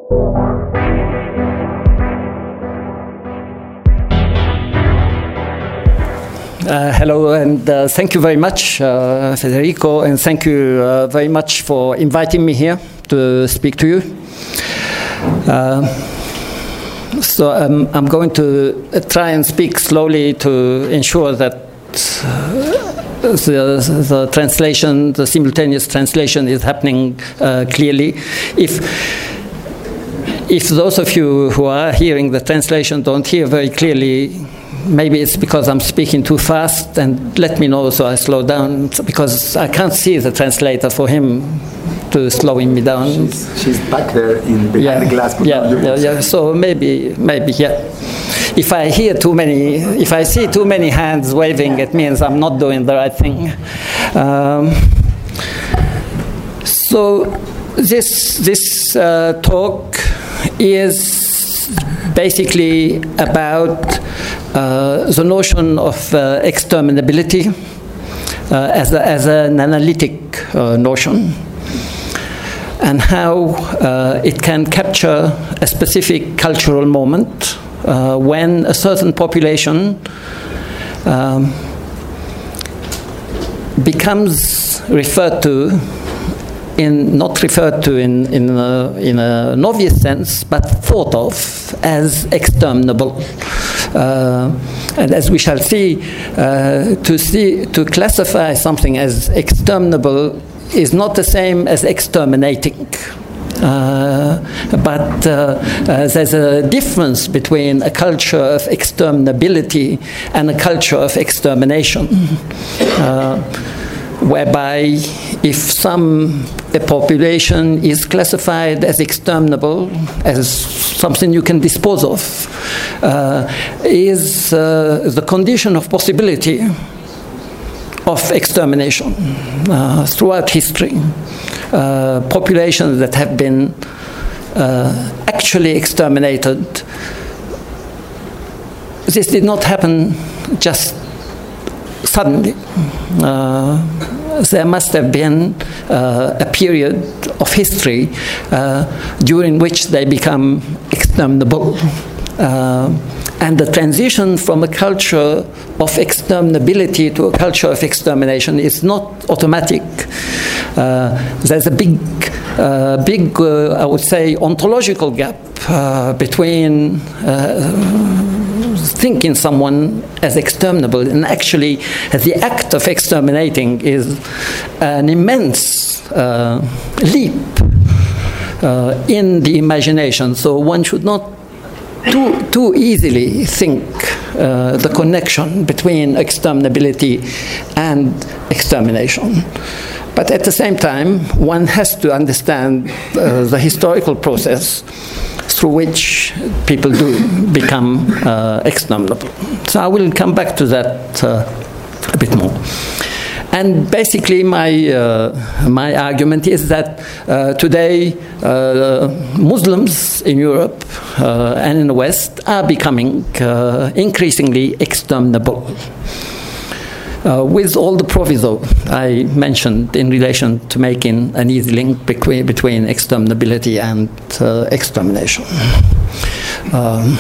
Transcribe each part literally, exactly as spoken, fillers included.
Uh, hello, and uh, thank you very much, uh, Federico, and thank you uh, very much for inviting me here to speak to you. Uh, so um, I'm going to try and speak slowly to ensure that uh, the, the translation, the simultaneous translation is happening uh, clearly. If if those of you who are hearing the translation don't hear very clearly, maybe it's because I'm speaking too fast, and let me know so I slow down, because I can't see the translator for him to slowing me down. She's, she's back there in behind yeah, the glass. Yeah, yeah, yeah. So maybe, maybe, yeah. If I hear too many, if I see too many hands waving, it means I'm not doing the right thing. Um, so this this uh, talk is basically about uh, the notion of uh, exterminability uh, as, a, as an analytic uh, notion, and how uh, it can capture a specific cultural moment uh, when a certain population um, becomes referred to in, not referred to in, in, a, in an obvious sense, but thought of as exterminable. Uh, and as we shall see, uh, to see, to classify something as exterminable is not the same as exterminating. Uh, but uh, uh, there's a difference between a culture of exterminability and a culture of extermination. Uh, whereby if some a population is classified as exterminable, as something you can dispose of, uh, is uh, the condition of possibility of extermination uh, throughout history. Uh, populations that have been uh, actually exterminated, this did not happen just suddenly. Uh, there must have been uh, a period of history uh, during which they become exterminable. Uh, and the transition from a culture of exterminability to a culture of extermination is not automatic. Uh, there's a big, uh, big uh, I would say, ontological gap uh, between uh, thinking someone as exterminable and actually the act of exterminating is an immense uh, leap uh, in the imagination. So one should not too, too easily think uh, the connection between exterminability and extermination. But at the same time, one has to understand uh, the historical process through which people do become uh, exterminable. So I will come back to that uh, a bit more. And basically, my uh, my argument is that uh, today uh, Muslims in Europe uh, and in the West are becoming uh, increasingly exterminable. Uh, with all the proviso I mentioned in relation to making an easy link between, between exterminability and uh, extermination. Um,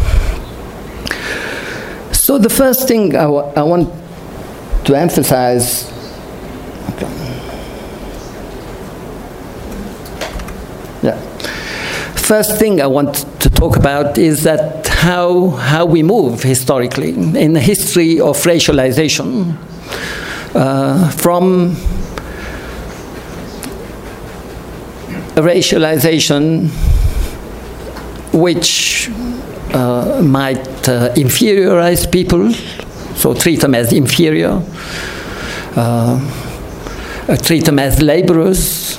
so the first thing I, w I want to emphasize, okay. yeah. First thing I want to talk about is that how, how we move historically in the history of racialization uh, from a racialization which uh, might uh, inferiorize people, so treat them as inferior, uh, treat them as laborers,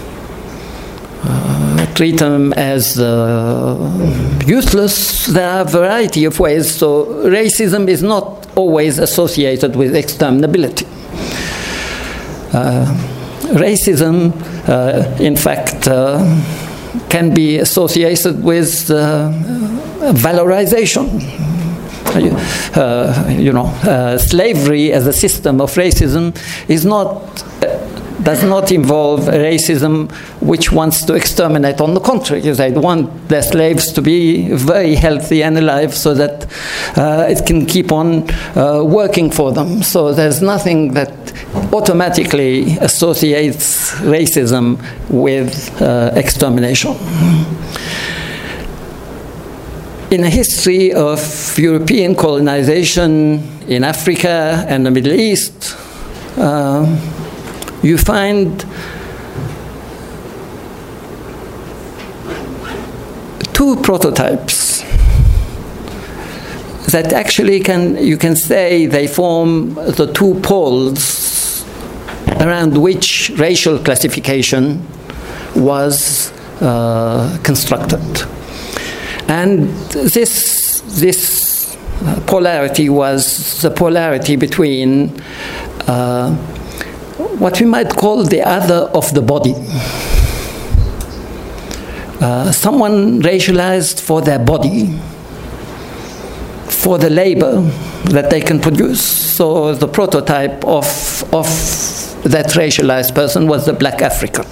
uh, treat them as uh, useless. There are a variety of ways, so racism is not always associated with exterminability. Uh, racism, uh, in fact, uh, can be associated with uh, valorization. Uh, you know, uh, slavery as a system of racism is not does not involve a racism which wants to exterminate. On the contrary, they want their slaves to be very healthy and alive so that uh, it can keep on uh, working for them. So there's nothing that automatically associates racism with uh, extermination. In a history of European colonization in Africa and the Middle East, uh, you find two prototypes that actually can, you can say, they form the two poles around which racial classification was uh, constructed. And this, this polarity was the polarity between uh, what we might call the other of the body. Uh, someone racialized for their body, for the labor that they can produce. So the prototype of, of that racialized person was the black African.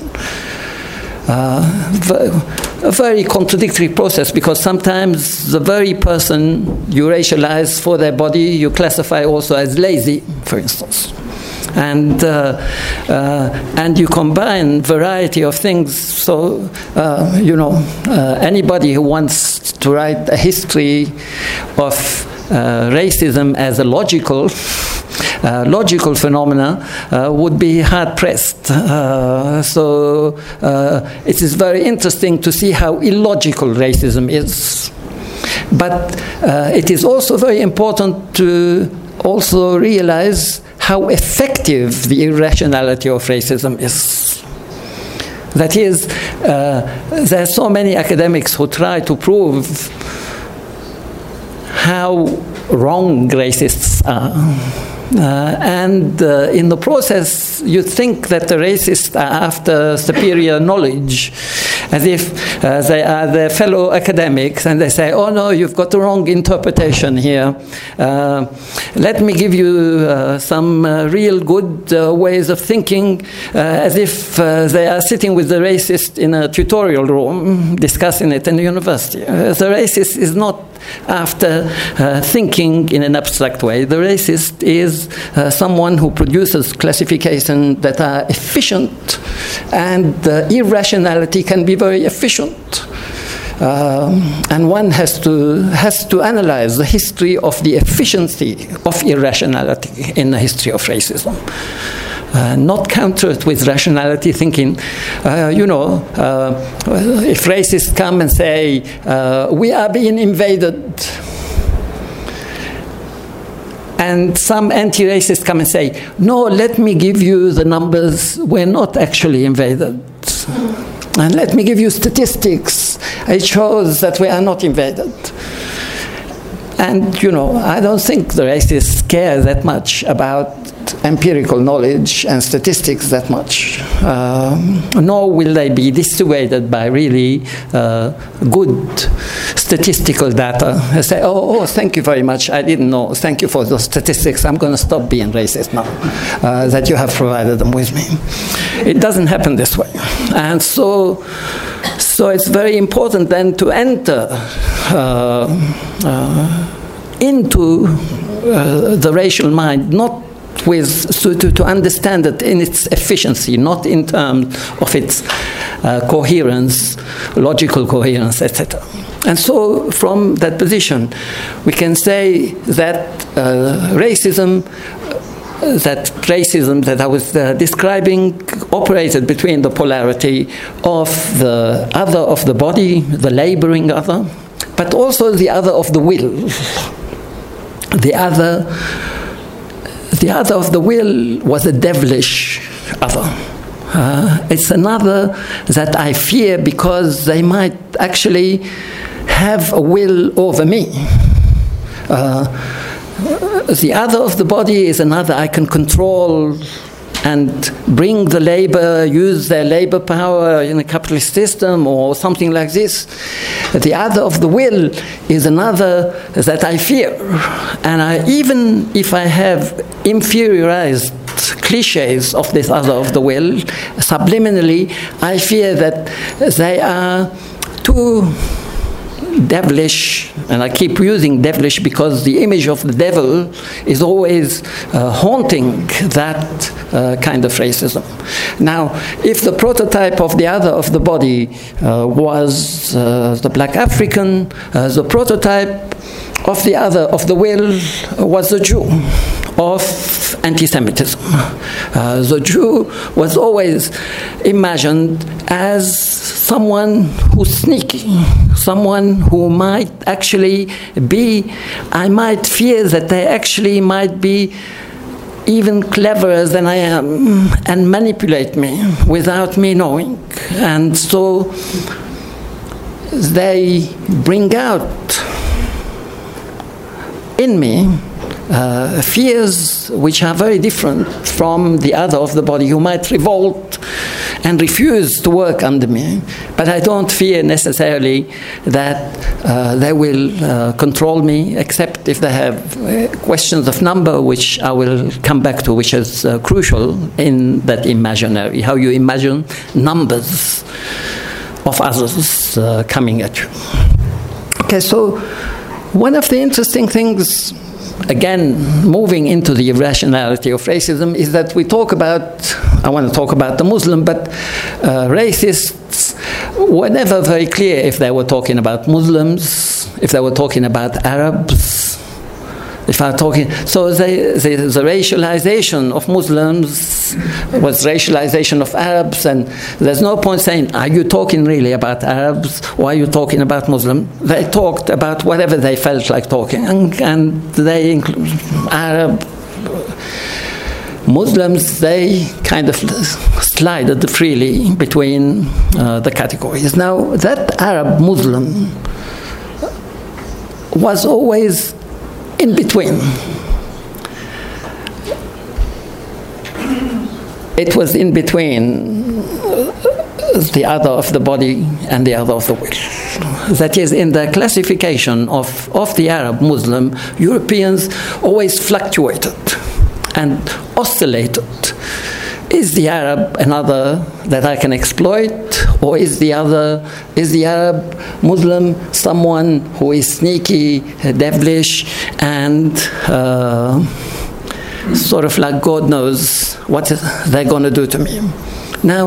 Uh, a very contradictory process, because sometimes the very person you racialize for their body, you classify also as lazy, for instance. And, uh, uh, and you combine variety of things. So, uh, you know, uh, anybody who wants to write a history of uh, racism as a logical Uh, logical phenomena uh, would be hard-pressed. Uh, so uh, it is very interesting to see how illogical racism is. But uh, it is also very important to also realize how effective the irrationality of racism is. That is, uh, there are so many academics who try to prove how wrong racists are. Uh, and uh, in the process, you think that the racists are after superior knowledge, as if uh, they are their fellow academics, and they say, oh no, you've got the wrong interpretation here. Uh, let me give you uh, some uh, real good uh, ways of thinking, uh, as if uh, they are sitting with the racist in a tutorial room, discussing it in the university. Uh, the racist is not after uh, thinking in an abstract way. The racist is uh, someone who produces classifications that are efficient, and uh, irrationality can be very efficient. Um, and one has to, has to analyze the history of the efficiency of irrationality in the history of racism. Uh, not counter it with rationality, thinking, uh, you know, uh, if racists come and say, uh, we are being invaded, and some anti-racists come and say, no, let me give you the numbers, we're not actually invaded. And let me give you statistics, it shows that we are not invaded. And, you know, I don't think the racists care that much about empirical knowledge and statistics that much. Um, nor will they be dissuaded by really uh, good statistical data. They say, oh, oh, thank you very much, I didn't know. Thank you for those statistics. I'm going to stop being racist now uh, that you have provided them with me. It doesn't happen this way. And so, so it's very important then to enter uh, uh, into uh, the racial mind, not with, so to, to understand it in its efficiency, not in terms of its uh, coherence, logical coherence, et cetera. And so from that position, we can say that uh, racism, uh, that racism that I was uh, describing operated between the polarity of the other of the body, the laboring other, but also the other of the will. The other The other of the will was a devilish other. Uh, it's another that I fear because they might actually have a will over me. Uh, the other of the body is another I can control and bring the labor, use their labor power in a capitalist system or something like this. The other of the will is another that I fear. And I, even if I have inferiorized cliches of this other of the will, subliminally, I fear that they are too devilish, and I keep using devilish because the image of the devil is always uh, haunting that uh, kind of racism. Now, if the prototype of the other of the body uh, was uh, the black African, uh, the prototype of the other of the will was the Jew of anti-Semitism. Uh, the Jew was always imagined as someone who's sneaky, someone who might actually be, I might fear that they actually might be even cleverer than I am and manipulate me without me knowing. And so they bring out in me Uh, fears which are very different from the other of the body, who might revolt and refuse to work under me. But I don't fear necessarily that uh, they will uh, control me, except if they have uh, questions of number, which I will come back to, which is uh, crucial in that imaginary, how you imagine numbers of others uh, coming at you. Okay, so one of the interesting things, again, moving into the irrationality of racism, is that we talk about, I want to talk about the Muslim, but uh, racists were never very clear if they were talking about Muslims, if they were talking about Arabs, if I'm talking, so they, they, the racialization of Muslims was racialization of Arabs, and there's no point saying, are you talking really about Arabs, or are you talking about Muslims? They talked about whatever they felt like talking, and, and they include Arab, Muslims, they kind of slided freely between uh, the categories. Now, that Arab Muslim was always in between. It was in between the other of the body and the other of the will. That is, in the classification of, of the Arab Muslim, Europeans always fluctuated and oscillated. Is the Arab another that I can exploit, or is the other, is the Arab Muslim someone who is sneaky, devilish, and uh, sort of like God knows what they're going to do to me? Now,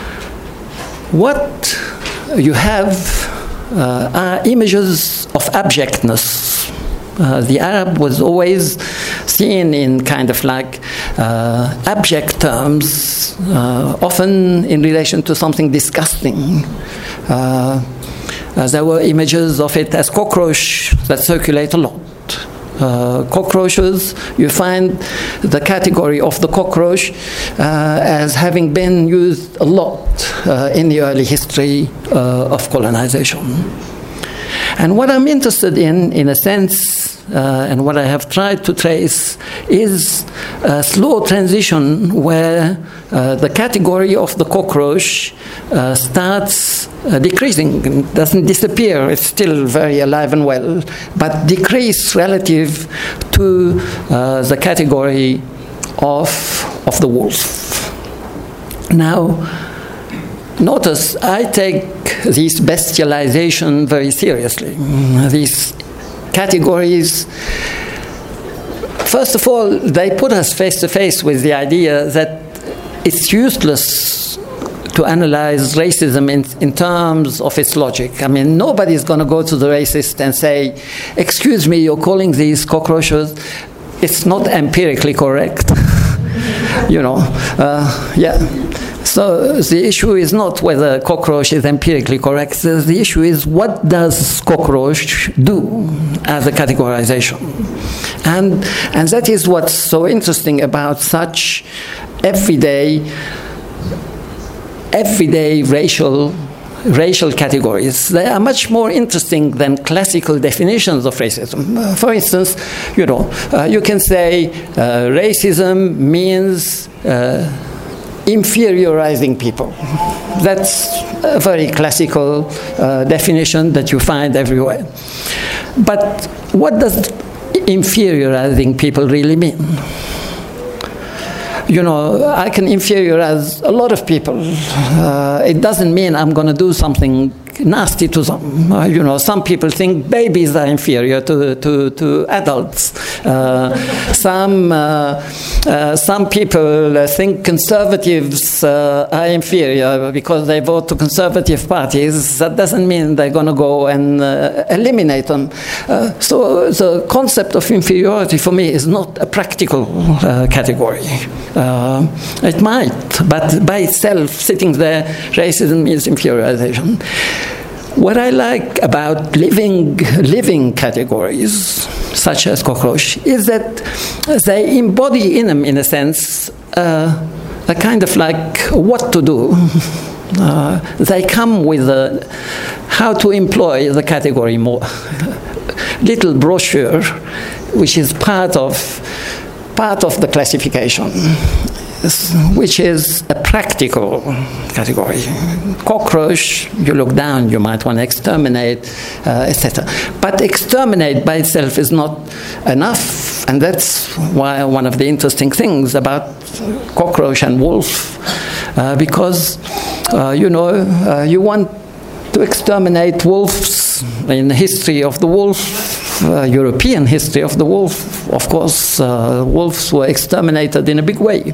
what you have uh, are images of abjectness. Uh, the Arab was always seen in kind of like uh, abject terms, uh, often in relation to something disgusting. Uh, uh, there were images of it as cockroach that circulate a lot. Uh, cockroaches, you find the category of the cockroach uh, as having been used a lot uh, in the early history uh, of colonization. And what I'm interested in, in a sense, uh, and what I have tried to trace, is a slow transition where uh, the category of the cockroach uh, starts uh, decreasing. It doesn't disappear, it's still very alive and well, but decrease relative to uh, the category of, of the wolf. Now, notice, I take this bestialization very seriously. These categories, first of all, they put us face to face with the idea that it's useless to analyze racism in, in terms of its logic. I mean, nobody's going to go to the racist and say, excuse me, you're calling these cockroaches, it's not empirically correct. You know, uh, yeah. So the issue is not whether cockroach is empirically correct. The issue is, what does cockroach do as a categorization? And, and that is what's so interesting about such everyday, everyday racial racial categories. They are much more interesting than classical definitions of racism. Uh, for instance, you know, uh, you can say uh, racism means uh, inferiorizing people. That's a very classical uh, definition that you find everywhere. But what does inferiorizing people really mean? you know, I can inferiorize a lot of people. Uh, it doesn't mean I'm going to do something nasty to them. Uh, you know, some people think babies are inferior to to, to adults. Uh, some uh, uh, some people think conservatives uh, are inferior because they vote to conservative parties. That doesn't mean they're going to go and uh, eliminate them. Uh, so the concept of inferiority for me is not a practical uh, category. Uh, it might, but by itself, sitting there, racism is inferiorization. What I like about living, living categories, such as cockroach, is that they embody in them, in a sense, uh, a kind of like what to do. Uh, they come with a, how to employ the category more. Little brochure, which is part of, part of the classification, which is a practical category. Cockroach, you look down, you might want to exterminate, uh, et cetera. But exterminate by itself is not enough, and that's why one of the interesting things about cockroach and wolf, uh, because, uh, you know, uh, you want to exterminate wolves in the history of the wolf. Uh, European history of the wolf, of course, uh, wolves were exterminated in a big way.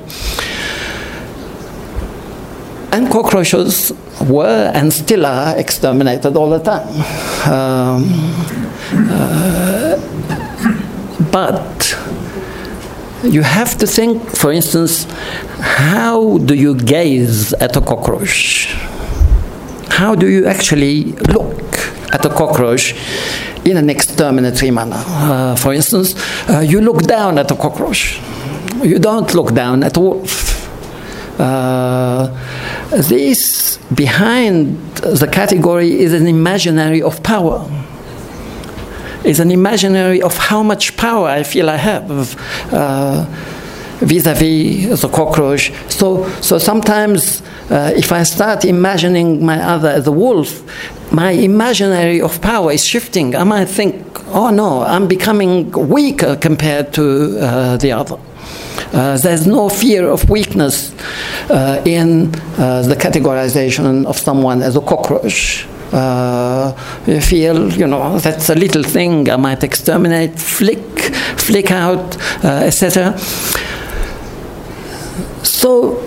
And cockroaches were and still are exterminated all the time. Um, uh, but you have to think, for instance, how do you gaze at a cockroach? How do you actually look at a cockroach in an exterminatory manner? Uh, for instance, uh, you look down at a cockroach. You don't look down at a wolf. Uh, this, behind the category, is an imaginary of power. Is an imaginary of how much power I feel I have uh, vis-a-vis the cockroach. So, so sometimes, uh, if I start imagining my other as a wolf, my imaginary of power is shifting. I might think, oh no, I'm becoming weaker compared to uh, the other. Uh, there's no fear of weakness uh, in uh, the categorization of someone as a cockroach. Uh, you feel, you know, that's a little thing I might exterminate, flick, flick out, uh, et cetera. So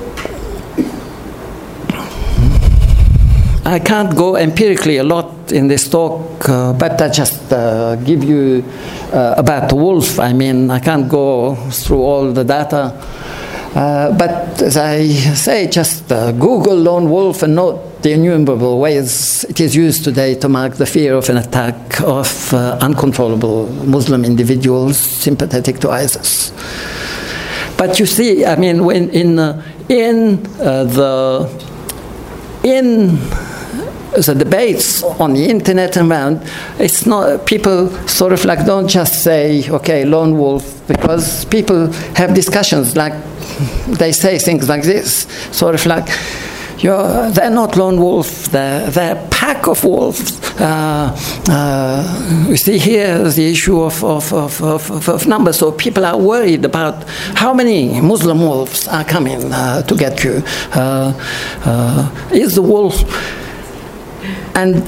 I can't go empirically a lot in this talk, uh, but I just uh, give you uh, about the wolf. I mean, I can't go through all the data. Uh, but as I say, just uh, Google lone wolf and note the innumerable ways it is used today to mark the fear of an attack of uh, uncontrollable Muslim individuals sympathetic to ISIS. But you see, I mean, when in uh, in uh, the in the debates on the internet and around, it's not, people sort of like don't just say, okay, lone wolf, because people have discussions like, they say things like this, sort of like, You're, they're not lone wolves, they're, they're a pack of wolves. Uh, uh, you see here the issue of, of, of, of, of numbers, so people are worried about how many Muslim wolves are coming uh, to get you. Uh, uh, is the wolf, and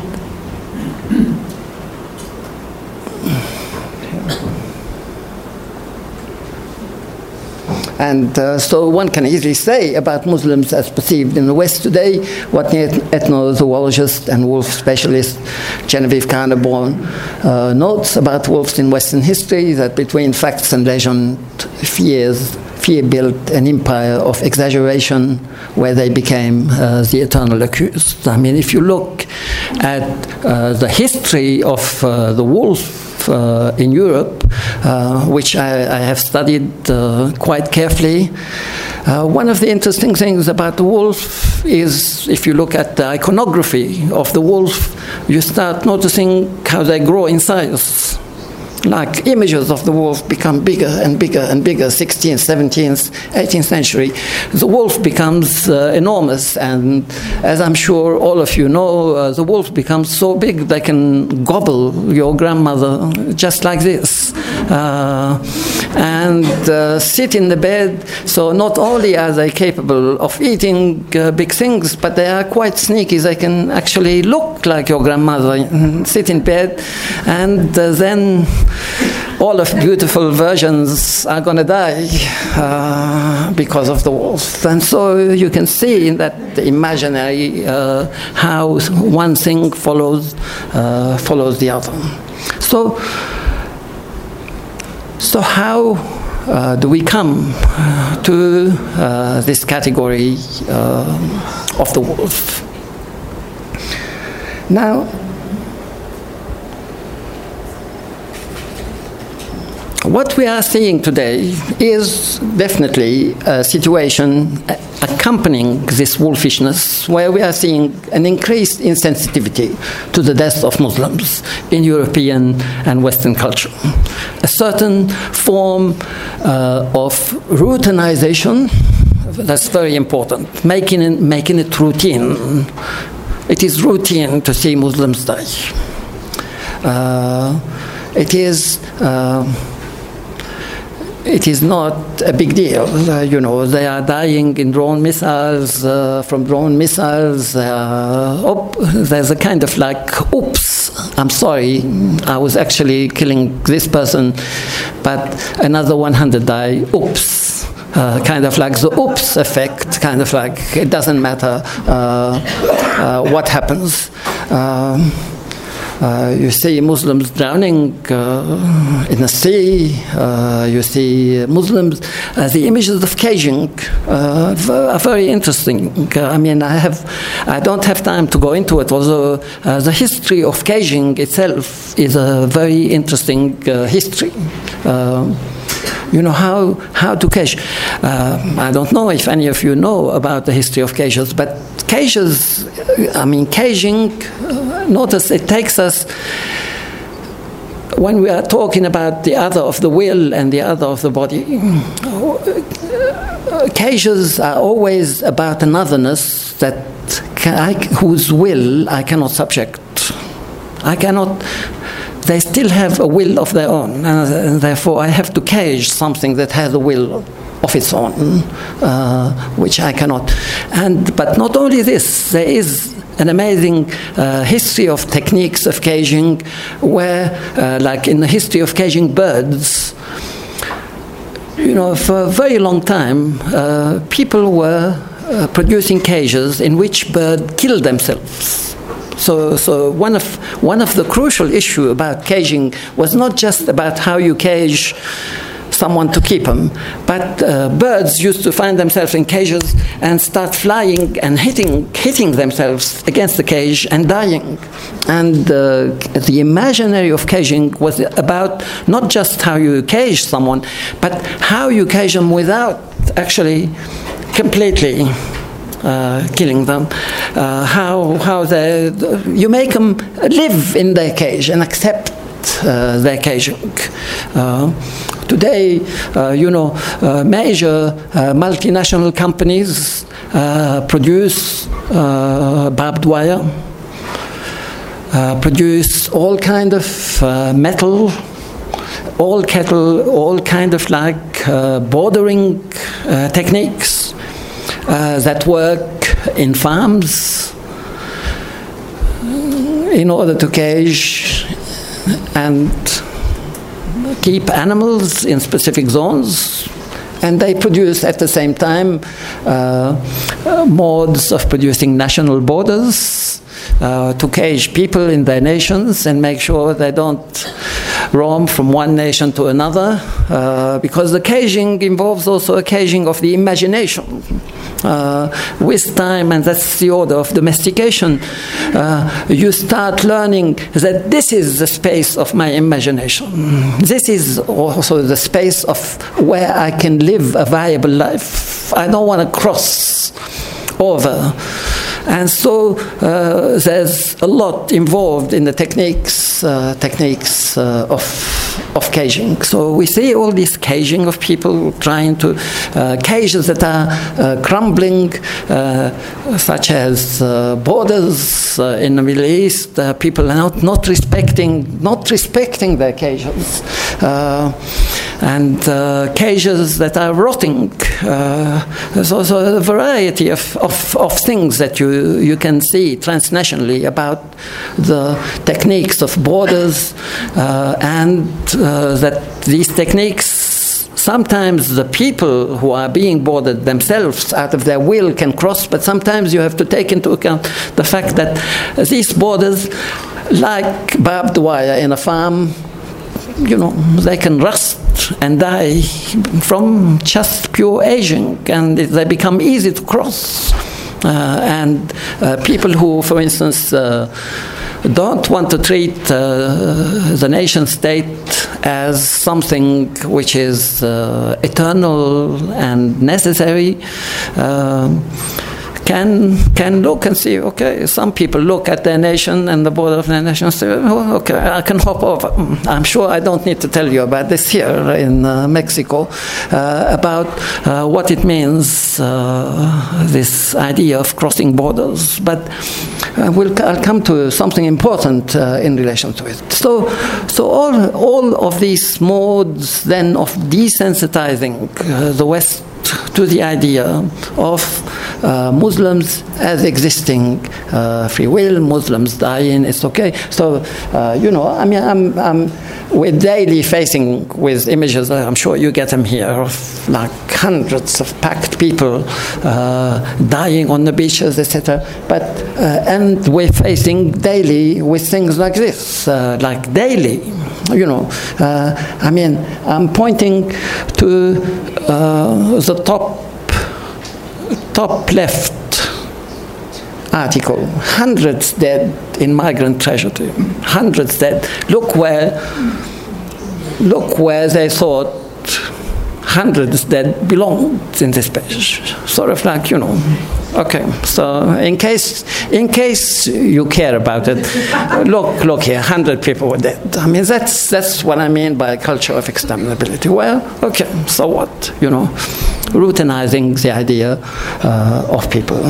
And uh, so one can easily say about Muslims as perceived in the West today what the ethnozoologist and wolf specialist Genevieve Carnaborn uh, notes about wolves in Western history, that between facts and legend, fears, fear built an empire of exaggeration where they became uh, the eternal accused. I mean, if you look at uh, the history of uh, the wolf Uh, in Europe, uh, which I, I have studied uh, quite carefully. Uh, one of the interesting things about the wolf is, if you look at the iconography of the wolf, you start noticing how they grow in size. Like images of the wolf become bigger and bigger and bigger, sixteenth, seventeenth, eighteenth century. The wolf becomes uh, enormous, and as I'm sure all of you know, uh, the wolf becomes so big they can gobble your grandmother just like this. Uh, and uh, sit in the bed. So not only are they capable of eating uh, big things, but they are quite sneaky. They can actually look like your grandmother, sit in bed, and uh, then all of beautiful versions are going to die uh, because of the wolf. And so you can see in that imaginary uh, how one thing follows uh, follows the other. So, so how uh, do we come uh, to uh, this category uh, of the wolf? Now, what we are seeing today is definitely a situation accompanying this wolfishness, where we are seeing an increased insensitivity to the death of Muslims in European and Western culture. A certain form uh, of routinization, that's very important, making it, making it routine. It is routine to see Muslims die. Uh, it is... Uh, It is not a big deal, uh, you know. They are dying in drone missiles, uh, from drone missiles. Uh, op- there's a kind of like, oops, I'm sorry, I was actually killing this person, but another one hundred die, oops. Uh, kind of like the oops effect, kind of like it doesn't matter uh, uh, what happens. Um, Uh, you see Muslims drowning uh, in the sea. Uh, you see Muslims. Uh, the images of caging uh, are very interesting. I mean, I have, I don't have time to go into it. Although uh, the history of caging itself is a very interesting uh, history. Uh, You know, how, how to cage. Uh, I don't know if any of you know about the history of cages, but cages, I mean, caging, uh, notice it takes us, when we are talking about the other of the will and the other of the body, uh, cages are always about an otherness that can, I, whose will I cannot subject. I cannot... They still have a will of their own, and therefore I have to cage something that has a will of its own, uh, which I cannot. And but not only this, there is an amazing uh, history of techniques of caging, where, uh, like in the history of caging birds, you know, for a very long time, uh, people were uh, producing cages in which birds killed themselves. So, so one of one of the crucial issue about caging was not just about how you cage someone to keep them, but uh, birds used to find themselves in cages and start flying and hitting hitting themselves against the cage and dying. And uh, the imaginary of caging was about not just how you cage someone, but how you cage them without actually completely Uh, killing them, uh, how how they you make them live in their cage and accept uh, their caging. Uh, today, uh, you know, uh, major uh, multinational companies uh, produce uh, barbed wire, uh, produce all kind of uh, metal, all kettle, all kind of like uh, bordering uh, techniques. Uh, that work in farms in order to cage and keep animals in specific zones. And they produce at the same time uh, uh, modes of producing national borders uh, to cage people in their nations and make sure they don't roam from one nation to another, uh, because the caging involves also a caging of the imagination. Uh, with time, and that's the order of domestication, uh, you start learning that this is the space of my imagination. This is also the space of where I can live a viable life. I don't want to cross over. And so uh, there's a lot involved in the techniques, uh, techniques uh, of of caging. So we see all this caging of people trying to uh, cages that are uh, crumbling, uh, such as uh, borders uh, in the Middle East. Uh, people are not, not respecting not respecting their cages. Uh, and uh, cages that are rotting. Uh, there's also a variety of, of, of things that you, you can see transnationally about the techniques of borders, uh, and uh, that these techniques, sometimes the people who are being bordered themselves out of their will can cross, but sometimes you have to take into account the fact that these borders, like barbed wire in a farm, you know, they can rust and die from just pure aging, and they become easy to cross. Uh, and uh, people who, for instance, uh, don't want to treat uh, the nation state as something which is uh, eternal and necessary, uh, can can look and see, okay, some people look at their nation and the border of their nation and say, oh, okay, I can hop over. I'm sure I don't need to tell you about this here in uh, Mexico, uh, about uh, what it means, uh, this idea of crossing borders. But uh, we'll, I'll come to something important uh, in relation to it. So, so all, all of these modes then of desensitizing uh, the West to the idea of uh, Muslims as existing uh, free will, Muslims dying, it's okay. So, uh, you know, I mean, I'm, I'm, we're daily facing with images, I'm sure you get them here, of like hundreds of packed people uh, dying on the beaches, et cetera. But, uh, and we're facing daily with things like this, uh, like daily. You know, uh, I mean, I'm pointing to uh, the top, top left article. Hundreds dead in migrant tragedy. Hundreds dead. Look where, look where they thought hundreds dead belonged in this page. Sort of like, you know. Okay, so in case in case you care about it, look look here, hundred people were dead. I mean, that's that's what I mean by a culture of exterminability. Well, okay, so what? You know, routinizing the idea uh, of people.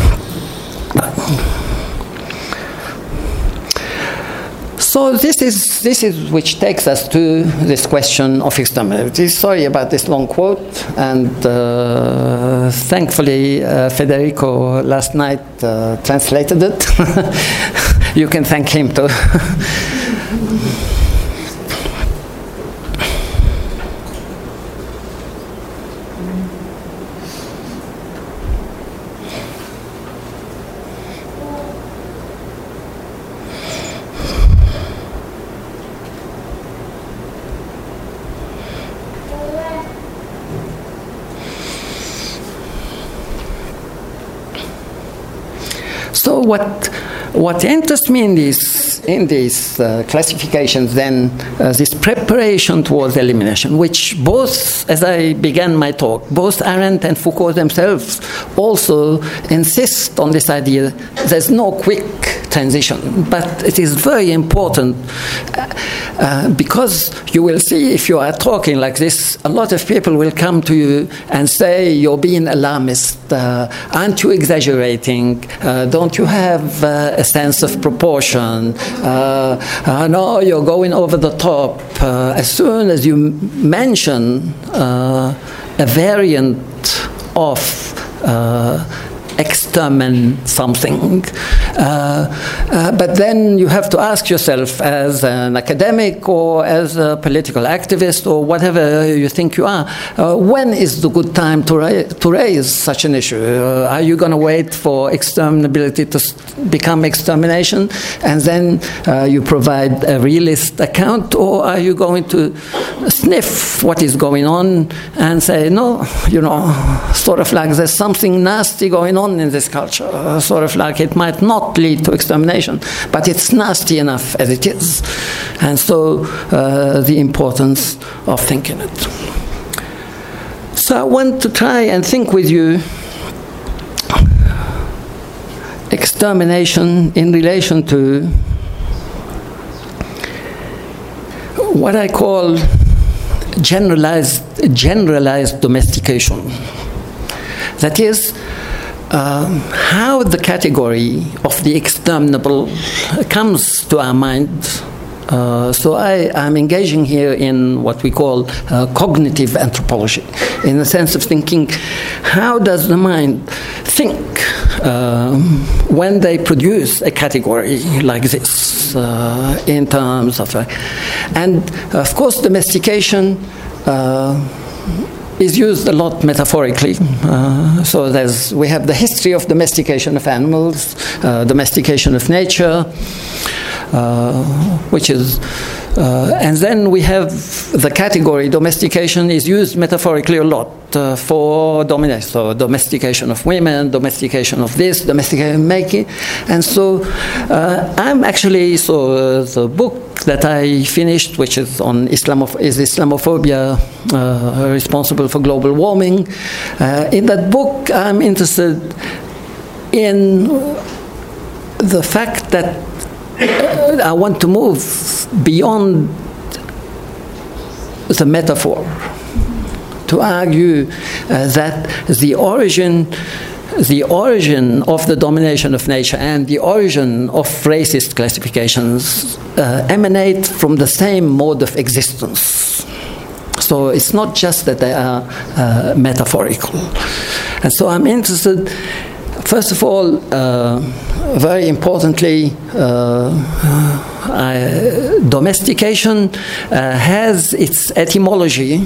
So this is this is which takes us to this question of exterminability. Sorry about this long quote, and uh, thankfully uh, Federico last night uh, translated it. You can thank him too. So what what interests me in these in these uh, classifications then uh, this preparation towards elimination, which both, as I began my talk, both Arendt and Foucault themselves also insist on this idea. There's no quick transition, but it is very important uh, uh, because you will see if you are talking like this, a lot of people will come to you and say, you're being alarmist, uh, aren't you exaggerating, uh, don't you have uh, a sense of proportion, uh, uh, no, you're going over the top. Uh, as soon as you mention uh, a variant of uh, extermin something. Uh, uh, but then you have to ask yourself, as an academic or as a political activist or whatever you think you are, uh, when is the good time to, ra to raise such an issue? Uh, are you going to wait for exterminability to become extermination and then uh, you provide a realist account, or are you going to sniff what is going on and say, no, you know, sort of like there's something nasty going on in this culture, uh, sort of like it might not lead to extermination, but it's nasty enough as it is. And so uh, the importance of thinking it. So I want to try and think with you extermination in relation to what I call generalized, generalized domestication. That is, Um, how the category of the exterminable comes to our mind Uh, so I am engaging here in what we call uh, cognitive anthropology, in the sense of thinking, how does the mind think um, when they produce a category like this uh, in terms of... Uh, and, of course, domestication uh, is used a lot metaphorically. Uh, so there's, we have the history of domestication of animals, uh, domestication of nature, Uh, which is, uh, and then we have the category domestication is used metaphorically a lot uh, for domination. So domestication of women, domestication of this, domestication making, and so uh, I'm actually so uh, the book that I finished, which is on Islamoph- is Islamophobia uh, responsible for global warming. Uh, in that book, I'm interested in the fact that I want to move beyond the metaphor to argue uh, that the origin, the origin of the domination of nature and the origin of racist classifications uh, emanate from the same mode of existence. So it's not just that they are uh, metaphorical. And so I'm interested, first of all, uh, very importantly, uh, uh, domestication uh, has its etymology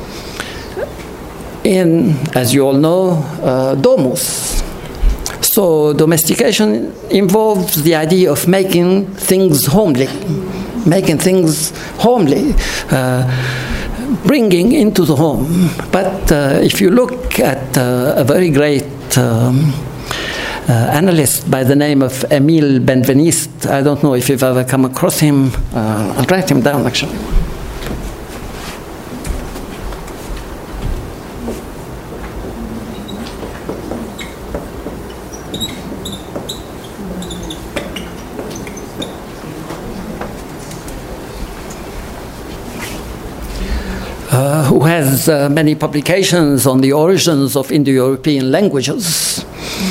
in, as you all know, uh, domus. So domestication involves the idea of making things homely, making things homely, uh, bringing into the home. But uh, if you look at uh, a very great um, Uh, analyst by the name of Emile Benveniste. I don't know if you've ever come across him. Uh, I'll write him down, actually. Uh, who has uh, many publications on the origins of Indo-European languages.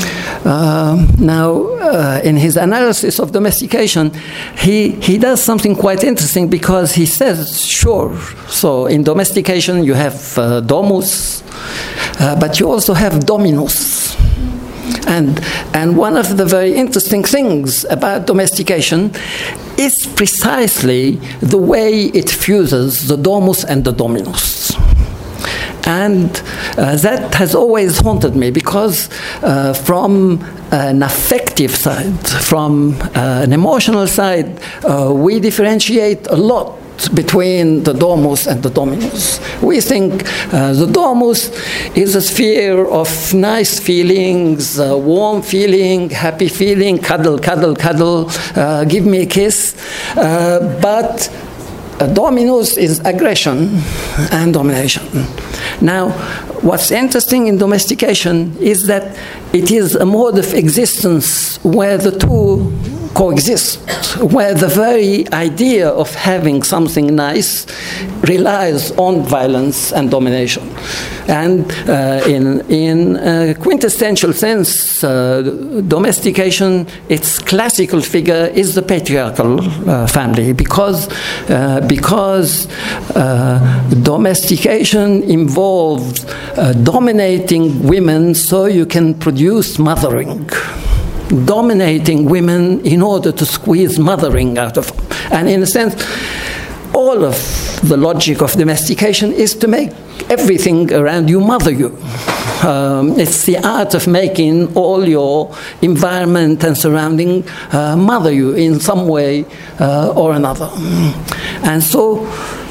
Um, now, uh, in his analysis of domestication, he, he does something quite interesting, because he says, sure, so in domestication you have uh, domus, uh, but you also have dominus. And, and one of the very interesting things about domestication is precisely the way it fuses the domus and the dominus. And uh, that has always haunted me, because uh, from an affective side, from uh, an emotional side, uh, we differentiate a lot between the domus and the dominus. We think uh, the domus is a sphere of nice feelings, uh, warm feeling, happy feeling, cuddle, cuddle, cuddle, uh, give me a kiss, uh, but Uh, dominus is aggression and domination. Now, what's interesting in domestication is that it is a mode of existence where the two coexist, where the very idea of having something nice relies on violence and domination. And uh, in, in a quintessential sense, uh, domestication, its classical figure is the patriarchal uh, family, because, uh, because uh, domestication involves uh, dominating women so you can produce mothering. Dominating women in order to squeeze mothering out of them. And in a sense, all of the logic of domestication is to make everything around you mother you. Um, it's the art of making all your environment and surrounding uh, mother you in some way uh, or another. And so,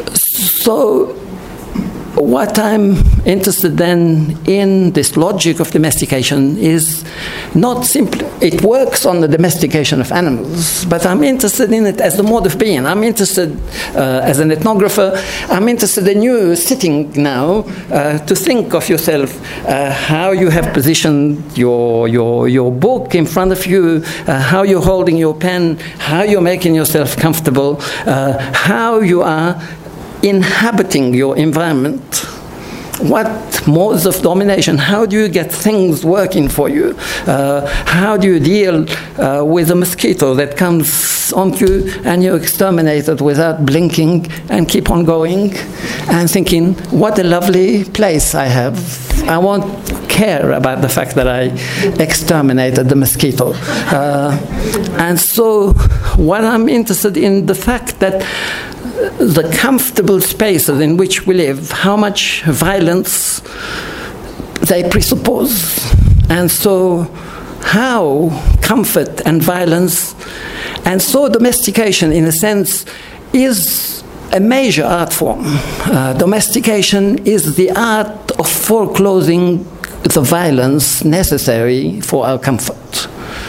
so what I'm interested then in this logic of domestication is not simply, it works on the domestication of animals, but I'm interested in it as the mode of being. I'm interested uh, as an ethnographer, I'm interested in you sitting now uh, to think of yourself, uh, how you have positioned your, your, your book in front of you, uh, how you're holding your pen, how you're making yourself comfortable, uh, how you are inhabiting your environment. what modes of domination, how do you get things working for you? Uh, how do you deal uh, with a mosquito that comes onto you and you exterminate it without blinking and keep on going and thinking, what a lovely place I have. I won't care about the fact that I exterminated the mosquito. Uh, and so what I'm interested in, the fact that the comfortable spaces in which we live, how much violence they presuppose. And so how comfort and violence, and so domestication in a sense, is a major art form. Uh, domestication is the art of foreclosing the violence necessary for our comfort.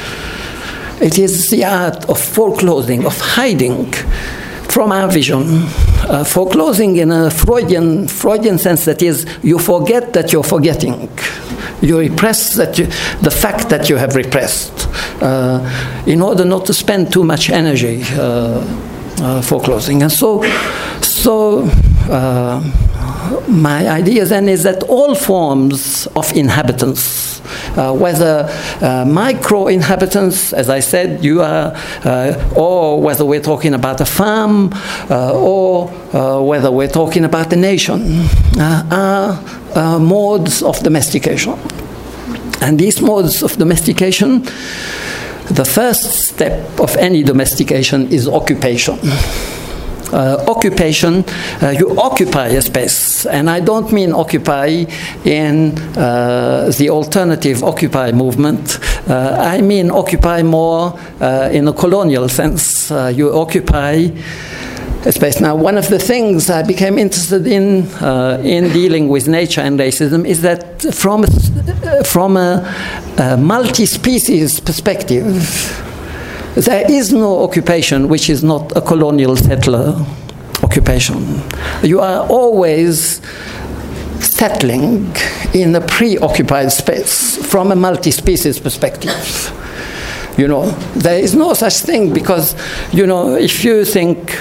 It is the art of foreclosing, of hiding from our vision, uh, foreclosing in a Freudian, Freudian sense, that is, you forget that you're forgetting. You repress that you, the fact that you have repressed, uh, in order not to spend too much energy uh, uh, foreclosing. And so, so uh, my idea then is that all forms of inhabitants, Uh, whether uh, micro-inhabitants, as I said, you are, uh, or whether we're talking about a farm, uh, or uh, whether we're talking about a nation, uh, are uh, modes of domestication. And these modes of domestication, the first step of any domestication is occupation. Uh, occupation, uh, you occupy a space, and I don't mean occupy in uh, the alternative Occupy movement. Uh, I mean occupy more uh, in a colonial sense. Uh, you occupy a space. Now, one of the things I became interested in uh, in dealing with nature and racism is that from a, from a, a multi-species perspective, there is no occupation which is not a colonial settler occupation. You are always settling in a preoccupied space from a multi-species perspective. You know, there is no such thing because, you know, if you think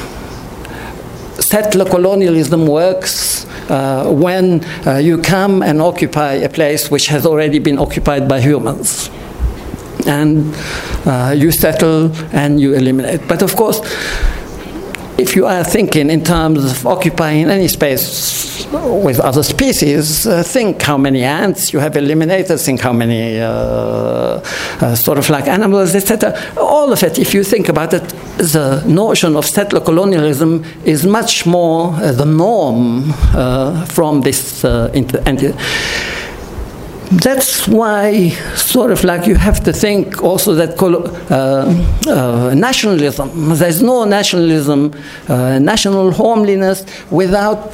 settler colonialism works uh, when uh, you come and occupy a place which has already been occupied by humans. And uh, you settle and you eliminate. But of course, if you are thinking in terms of occupying any space with other species, uh, think how many ants you have eliminated, think how many uh, uh, sort of like animals, et cetera. All of it, if you think about it, the notion of settler colonialism is much more uh, the norm uh, from this uh, inter- That's why, sort of like, you have to think also that uh, uh, nationalism, there's no nationalism, uh, national homeliness without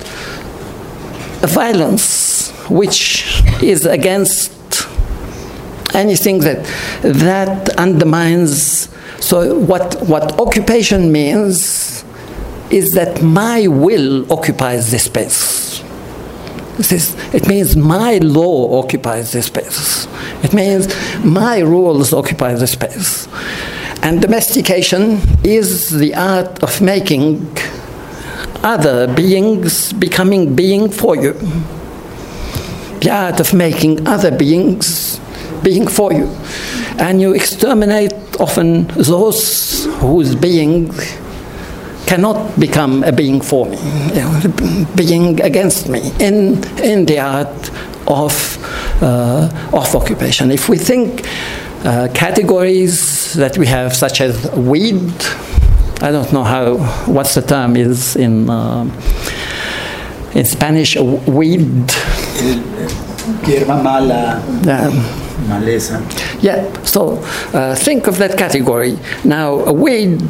violence, which is against anything that that undermines. So what, what occupation means is that my will occupies this space. This, it means my law occupies this space. It means my rules occupy this space. And domestication is the art of making other beings becoming being for you. The art of making other beings being for you. And you exterminate often those whose being cannot become a being for me, you know, being against me in in the art of uh, of occupation. If we think uh, categories that we have, such as weed, I don't know how what's the term is in uh, in Spanish. Weed. Hierba mala. Yeah. Maleza. Yeah. So uh, think of that category. Now, a weed,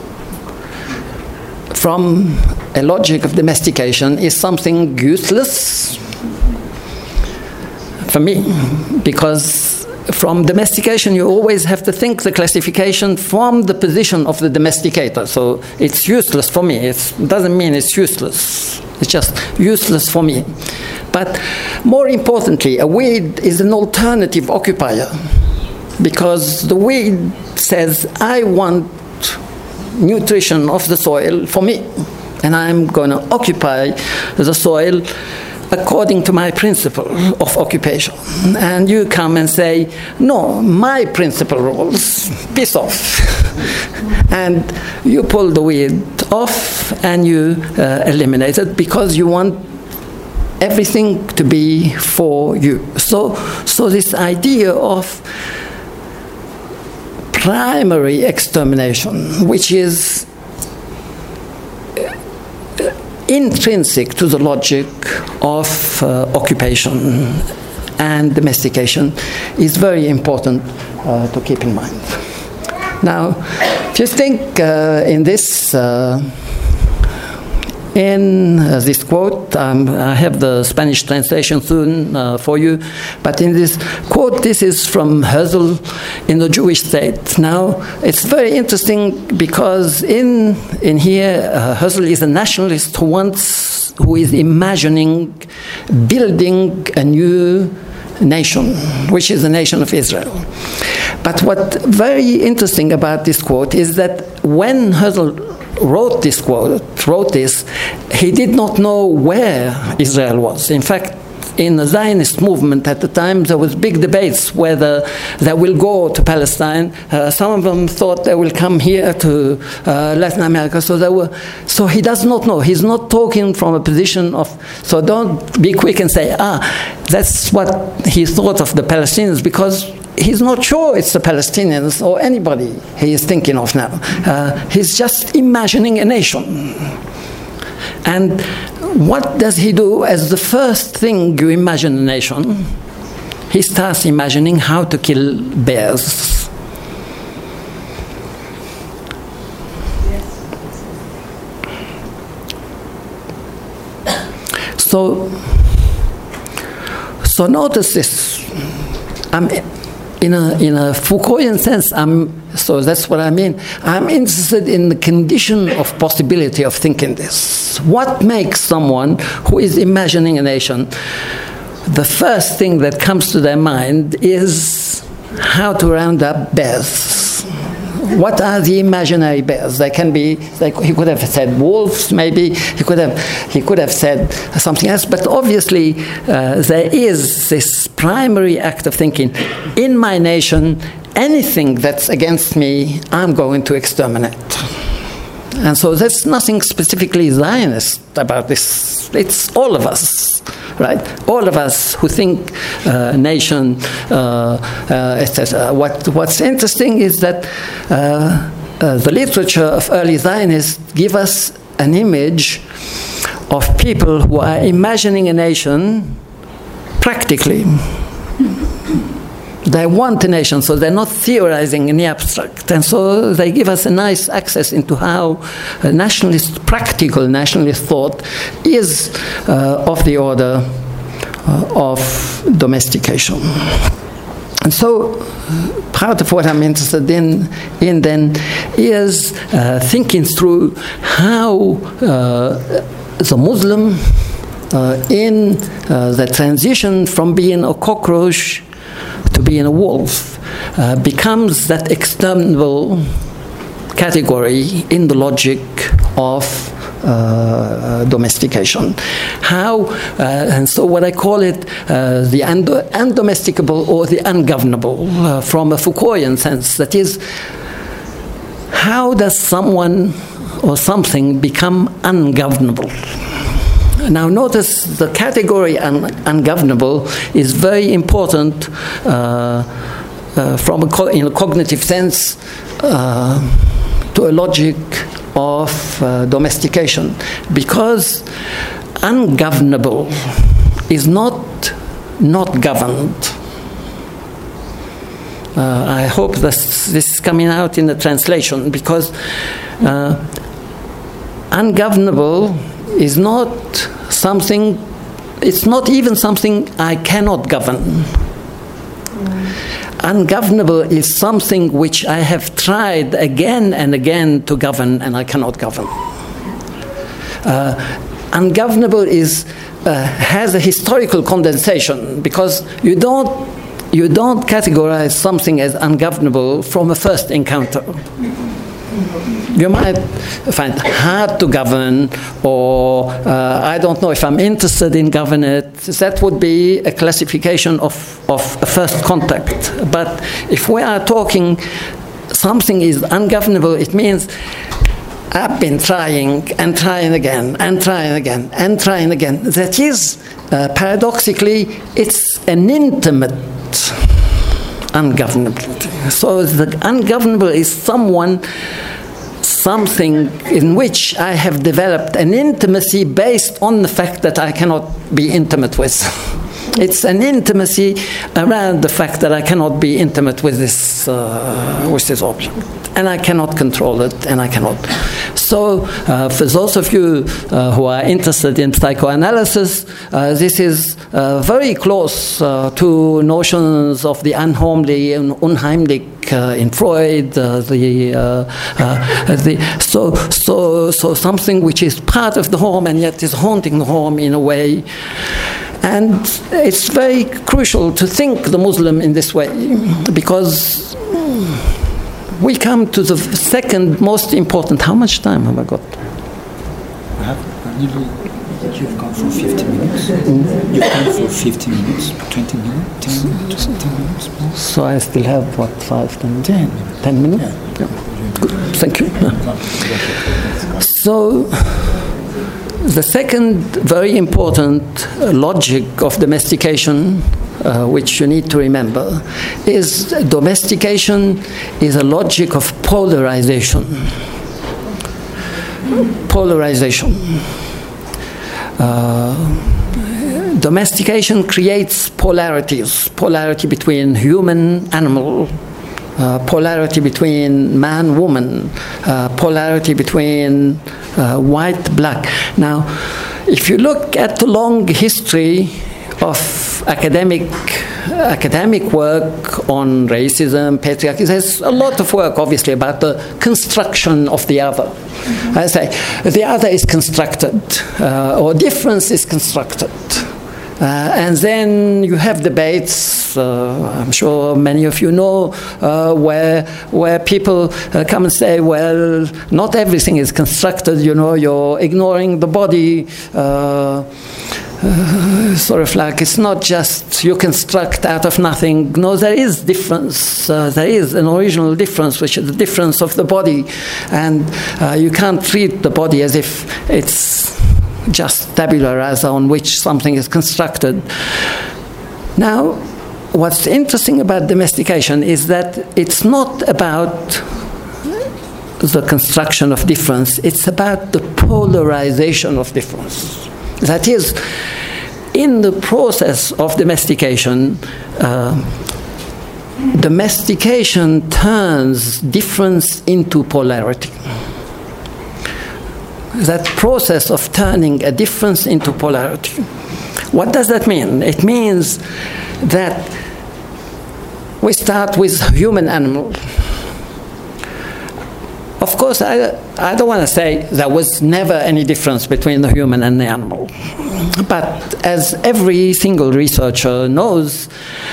from a logic of domestication, is something useless for me, because from domestication you always have to think the classification from the position of the domesticator. So it's useless for me. It doesn't mean it's useless. It's just useless for me. But more importantly, a weed is an alternative occupier, because the weed says, I want nutrition of the soil for me, and I'm going to occupy the soil according to my principle of occupation. And you come and say, no, my principle rules, piss off. And you pull the weed off and you uh, eliminate it because you want everything to be for you. So, so this idea of primary extermination, which is intrinsic to the logic of uh, occupation and domestication, is very important uh, to keep in mind. Now, if you think uh, in this uh, in uh, this quote, um, I have the Spanish translation soon uh, for you, but in this quote, this is from Herzl in The Jewish State. Now, it's very interesting because in in here, uh, Herzl is a nationalist who wants, who is imagining building a new nation, which is the nation of Israel. But what very interesting about this quote is that when Herzl wrote this quote, wrote this, he did not know where Israel was. In fact, in the Zionist movement at the time, there was big debates whether they will go to Palestine. Uh, some of them thought they will come here to uh, Latin America. So they were. So he does not know. He's not talking from a position of. So don't be quick and say, ah, that's what he thought of the Palestinians, because he's not sure it's the Palestinians or anybody he is thinking of now. Uh, he's just imagining a nation. And what does he do as the first thing you imagine a nation? He starts imagining how to kill bears. So, so notice this. I'm, in a in a Foucaultian sense, I'm so that's what I mean. I'm interested in the condition of possibility of thinking this. What makes someone who is imagining a nation, the first thing that comes to their mind is how to round up bears. What are the imaginary bears? They can be. They, he could have said wolves, maybe. He could have. He could have said something else. But obviously, uh, there is this primary act of thinking. In my nation, anything that's against me, I'm going to exterminate. And so there's nothing specifically Zionist about this. It's all of us, right? All of us who think uh, nation, uh, uh, et cetera. What, what's interesting is that uh, uh, the literature of early Zionists give us an image of people who are imagining a nation practically. They want a nation, so they're not theorizing in the abstract. And so they give us a nice access into how a nationalist, practical nationalist thought is uh, of the order uh, of domestication. And so uh, part of what I'm interested in, in then is uh, thinking through how uh, the Muslim uh, in uh, the transition from being a cockroach to being a wolf uh, becomes that exterminable category in the logic of uh, domestication. How, uh, and so what I call it uh, the undo- undomesticable or the ungovernable uh, from a Foucaultian sense. That is, how does someone or something become ungovernable? Now notice the category un- ungovernable is very important uh, uh, from a co- in a cognitive sense uh, to a logic of uh, domestication, because ungovernable is not not governed. Uh, I hope this, this is coming out in the translation, because uh, ungovernable is not something, it's not even something I cannot govern. Mm. Ungovernable is something which I have tried again and again to govern, and I cannot govern. Uh, ungovernable is, uh, has a historical condensation, because you don't, you don't categorize something as ungovernable from a first encounter. You might find it hard to govern, or uh, I don't know if I'm interested in govern it. That would be a classification of, of a first contact. But if we are talking something is ungovernable, it means I've been trying and trying again and trying again and trying again. That is, uh, paradoxically, it's an intimate ungovernability. So the ungovernable is someone, something in which I have developed an intimacy based on the fact that I cannot be intimate with. It's an intimacy around the fact that I cannot be intimate with this uh, with this object, and I cannot control it, and I cannot. So, uh, for those of you uh, who are interested in psychoanalysis, uh, this is uh, very close uh, to notions of the unhomely and unheimlich uh, in Freud. Uh, the, uh, uh, the so so so something which is part of the home and yet is haunting the home in a way. And it's very crucial to think the Muslim in this way, because we come to the second most important. How much time have I got? I have nearly. You've gone for fifty minutes. Mm. You've gone for fifty minutes, twenty minutes, ten minutes, ten minutes more. So I still have what, five, ten, ten minutes. Ten minutes. Yeah. Yeah. Good. Thank you. Yeah. So. The second very important logic of domestication, uh, which you need to remember, is domestication is a logic of polarization. Polarization. Uh, domestication creates polarities, polarity between human, animal, Uh, polarity between man, woman, uh, polarity between uh, white, black. Now, if you look at the long history of academic academic work on racism, patriarchy, there's a lot of work, obviously, about the construction of the other. Mm-hmm. I say the other is constructed, uh, or difference is constructed. Uh, and then you have debates, uh, I'm sure many of you know, uh, where where people uh, come and say, well, not everything is constructed, you know, you're ignoring the body, uh, uh, sort of like it's not just you construct out of nothing. No, there is difference. Uh, there is an original difference, which is the difference of the body. And uh, you can't treat the body as if it's just tabula rasa on which something is constructed. Now, what's interesting about domestication is that it's not about the construction of difference, it's about the polarization of difference. That is, in the process of domestication, uh, domestication turns difference into polarity. That process of turning a difference into polarity. What does that mean? It means that we start with human animal. Of course, I, I don't want to say there was never any difference between the human and the animal. But as every single researcher knows,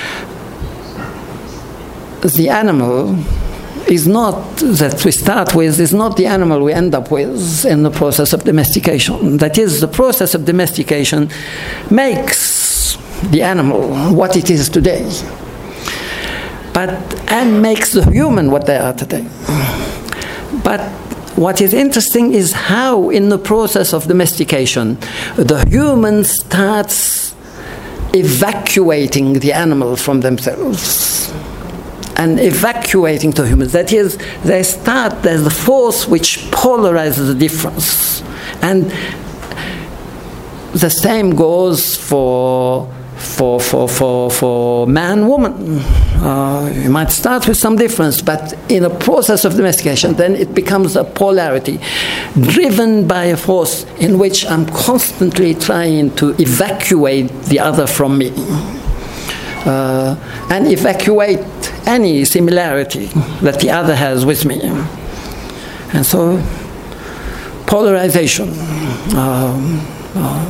the animal is not, that we start with, is not the animal we end up with in the process of domestication. That is, the process of domestication makes the animal what it is today, but and makes the human what they are today. But what is interesting is how, in the process of domestication, the human starts evacuating the animal from themselves. And evacuating to humans. That is, they start, there's the force which polarizes the difference. And the same goes for, for, for, for, for man, woman. Uh, you might start with some difference, but in a process of domestication, then it becomes a polarity, driven by a force in which I'm constantly trying to evacuate the other from me. Uh, and evacuate any similarity that the other has with me. And so, polarization. Um, uh,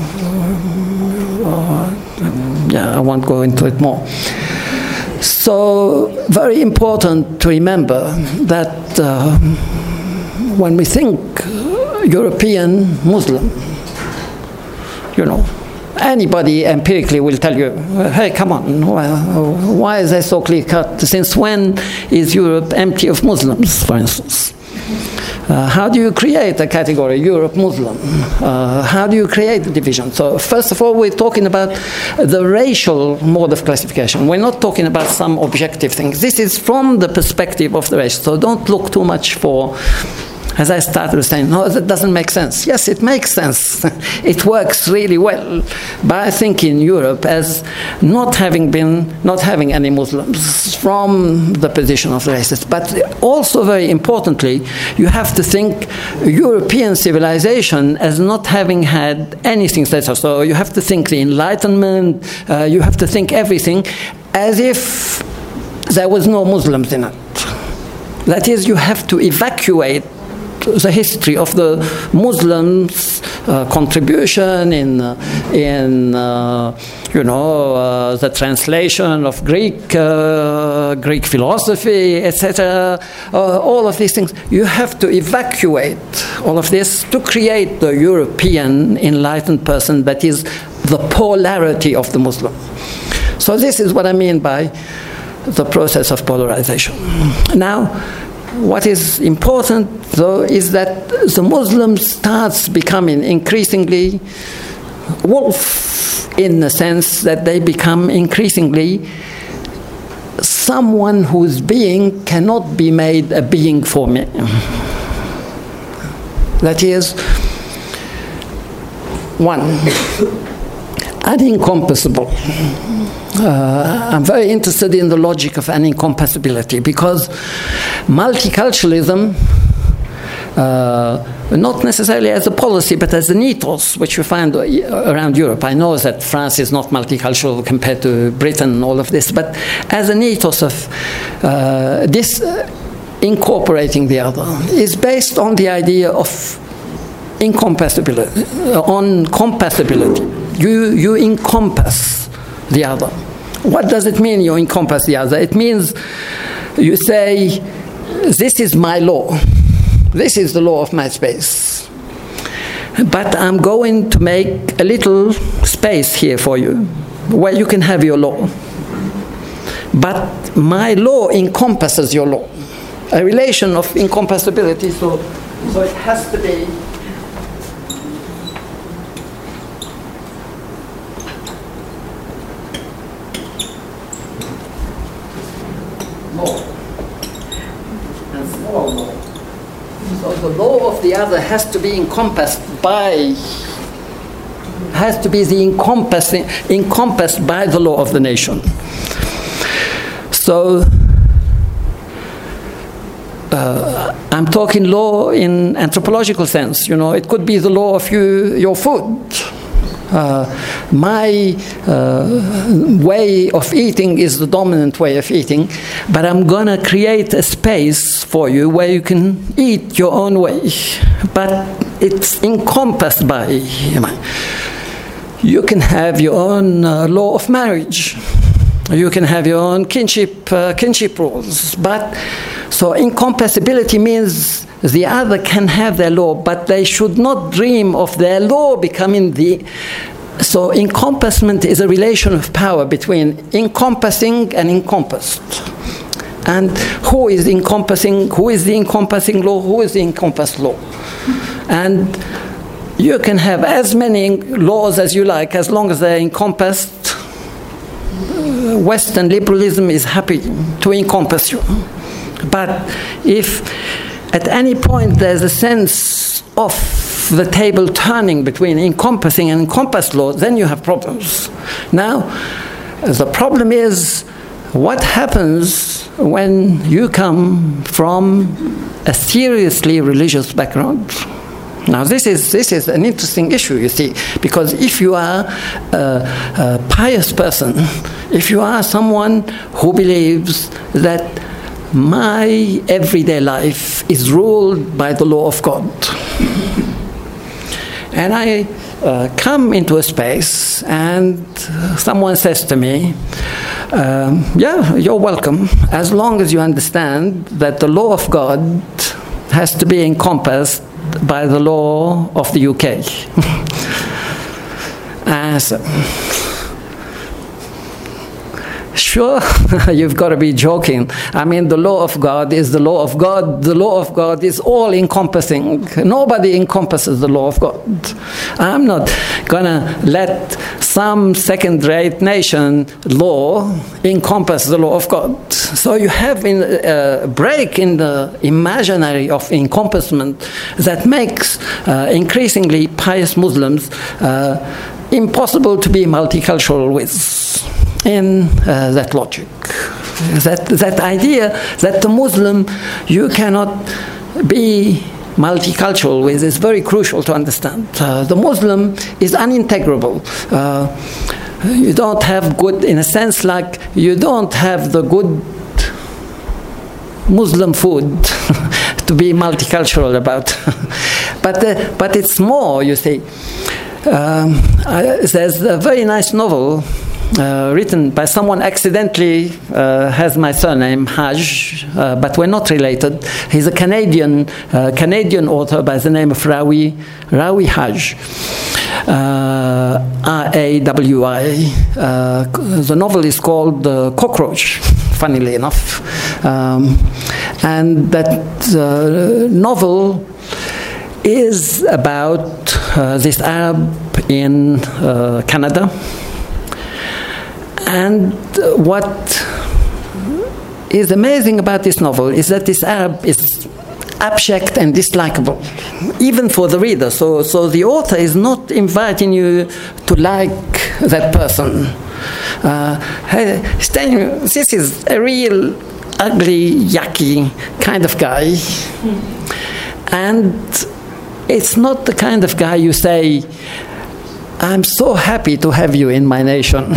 uh, yeah, I won't go into it more. So, very important to remember that uh, when we think European Muslim, you know, anybody empirically will tell you, hey, come on, why is that so clear-cut? Since when is Europe empty of Muslims, for instance? Uh, how do you create a category, Europe Muslim? Uh, how do you create the division? So first of all, we're talking about the racial mode of classification. We're not talking about some objective things. This is from the perspective of the race. So don't look too much for, as I started saying, no, that doesn't make sense. Yes, it makes sense. It works really well. But I think in Europe, as not having been, not having any Muslims from the position of the racists, but also very importantly, you have to think European civilization as not having had anything special. So you have to think the Enlightenment, uh, you have to think everything as if there was no Muslims in it. That is, you have to evacuate the history of the Muslims' uh, contribution in, uh, in uh, you know, uh, the translation of Greek, uh, Greek philosophy, et cetera. Uh, all of these things. You have to evacuate all of this to create the European enlightened person that is the polarity of the Muslim. So this is what I mean by the process of polarization. Now, what is important, though, is that the Muslim starts becoming increasingly wolf, in the sense that they become increasingly someone whose being cannot be made a being for me. That is, one, unencompassable. Uh, I'm very interested in the logic of unencompassability, because multiculturalism, uh, not necessarily as a policy, but as an ethos, which you find around Europe. I know that France is not multicultural compared to Britain and all of this, but as an ethos of uh, this uh, incorporating the other is based on the idea of incompatibility, uh, on compatibility. You, you encompass the other. What does it mean you encompass the other? It means you say, this is my law. This is the law of my space. But I'm going to make a little space here for you where you can have your law. But my law encompasses your law. A relation of incompatibility, so, so it has to be So the law of the other has to be encompassed by, has to be the encompassing, encompassed by the law of the nation. So uh, I'm talking law in anthropological sense. You know, it could be the law of you, your food. Uh, my uh, way of eating is the dominant way of eating, but I'm going to create a space for you where you can eat your own way, but it's encompassed by. You can have your own uh, law of marriage. You can have your own kinship, uh, kinship rules. But so incompatibility means the other can have their law, but they should not dream of their law becoming the. So encompassment is a relation of power between encompassing and encompassed. And who is encompassing? Who is the encompassing law? Who is the encompassed law? And you can have as many laws as you like, as long as they're encompassed. Western liberalism is happy to encompass you. But if at any point there's a sense of the table turning between encompassing and encompassed law, then you have problems. Now, the problem is what happens when you come from a seriously religious background. Now, this is, this is an interesting issue, you see, because if you are a, a pious person, if you are someone who believes that my everyday life is ruled by the law of God, and I uh, come into a space and someone says to me, um, yeah, you're welcome, as long as you understand that the law of God has to be encompassed by the law of the U K. As sure, you've got to be joking. I mean, the law of God is the law of God. The law of God is all-encompassing. Nobody encompasses the law of God. I'm not going to let some second-rate nation law encompass the law of God. So you have a break in the imaginary of encompassment that makes uh, increasingly pious Muslims uh, impossible to be multicultural with. In uh, that logic, that that idea that the Muslim you cannot be multicultural with is very crucial to understand. Uh, the Muslim is unintegrable. Uh, you don't have good, in a sense, like you don't have the good Muslim food to be multicultural about. but uh, but it's more, you see. Um, uh, there's a very nice novel Uh, written by someone accidentally uh, has my surname Haj, uh, but we're not related. He's a Canadian uh, Canadian author by the name of Rawi Rawi Haj, uh, R A W I. Uh, the novel is called uh, Cockroach, funnily enough, um, and that uh, novel is about uh, this Arab in uh, Canada. And what is amazing about this novel is that this Arab is abject and dislikable, even for the reader. So, so the author is not inviting you to like that person. Uh, hey, this is a real ugly, yucky kind of guy. And it's not the kind of guy you say, I'm so happy to have you in my nation.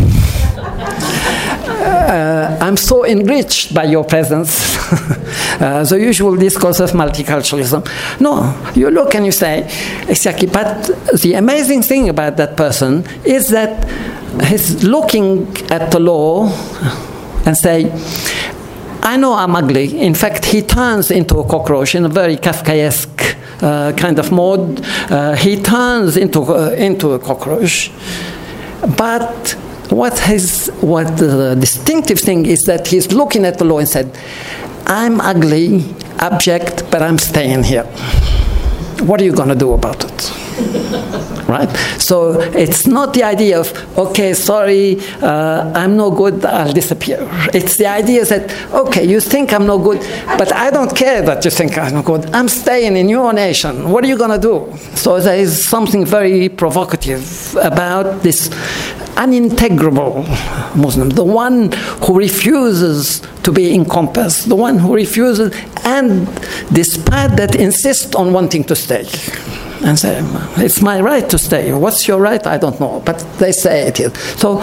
Uh, I'm so enriched by your presence. uh, the usual discourse of multiculturalism. No, you look and you say, exactly, but the amazing thing about that person is that he's looking at the law and say, I know I'm ugly. In fact, he turns into a cockroach in a very Kafkaesque uh, kind of mode. Uh, he turns into, uh, into a cockroach. But What his, what the distinctive thing is that he's looking at the law and said, I'm ugly, abject, but I'm staying here. What are you going to do about it? Right? So it's not the idea of, okay, sorry, uh, I'm no good, I'll disappear. It's the idea that, okay, you think I'm no good, but I don't care that you think I'm no good. I'm staying in your nation. What are you going to do? So there is something very provocative about this unintegrable Muslim, the one who refuses to be encompassed, the one who refuses, and despite that insists on wanting to stay. And say, it's my right to stay. What's your right? I don't know, but they say it is. So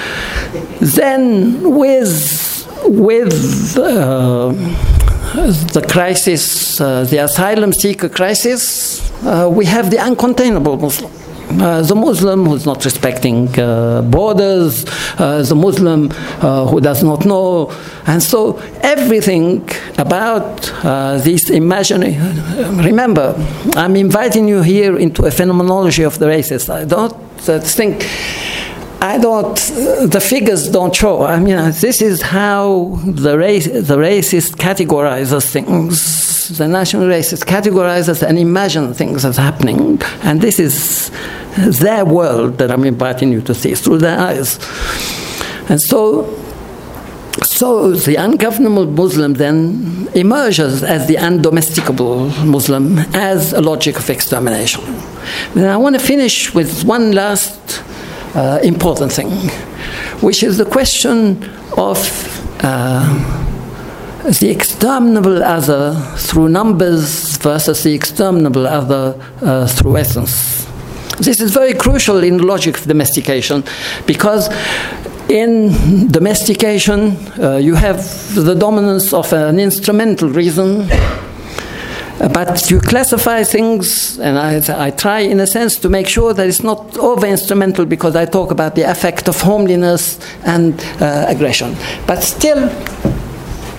then with, with uh, the crisis, uh, the asylum seeker crisis, uh, we have the uncontainable Muslim. Uh, the Muslim who's not respecting uh, borders, uh, the Muslim uh, who does not know, and so everything about uh, this imaginary. Remember, I'm inviting you here into a phenomenology of the races. I don't uh, think. I don't. Uh, the figures don't show. I mean, uh, this is how the race, the racist categorizes things. The national racist categorizes and imagine things as happening, and this is their world that I'm inviting you to see through their eyes. And so, so the ungovernable Muslim then emerges as the undomesticable Muslim, as a logic of extermination. Then I want to finish with one last uh, important thing, which is the question of uh, the exterminable other through numbers versus the exterminable other uh, through essence. This is very crucial in the logic of domestication, because in domestication uh, you have the dominance of an instrumental reason, but you classify things, and I, I try in a sense to make sure that it's not over-instrumental, because I talk about the effect of homeliness and uh, aggression. But still,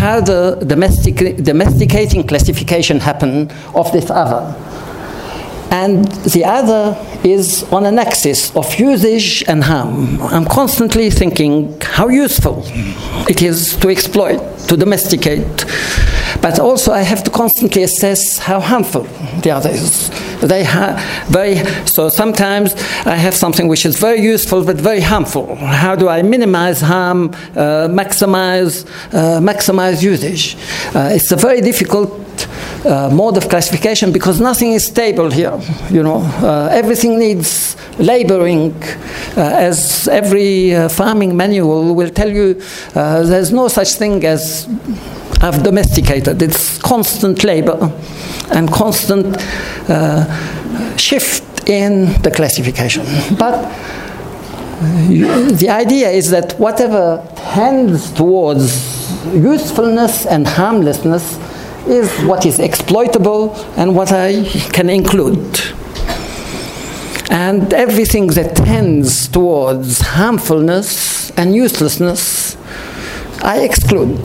how the domestic, domesticating classification happened of this other. And the other is on an axis of usage and harm. I'm constantly thinking how useful it is to exploit, to domesticate. But also I have to constantly assess how harmful the other is. They ha- very, so sometimes I have something which is very useful but very harmful. How do I minimize harm, uh, maximize, uh, maximize usage? Uh, it's a very difficult uh, mode of classification because nothing is stable here. You know, uh, everything needs laboring, uh, as every uh, farming manual will tell you. Uh, there's no such thing as I've domesticated. It's constant labor and constant uh, shift in the classification. But the idea is that whatever tends towards usefulness and harmlessness is what is exploitable and what I can include. And everything that tends towards harmfulness and uselessness, I exclude.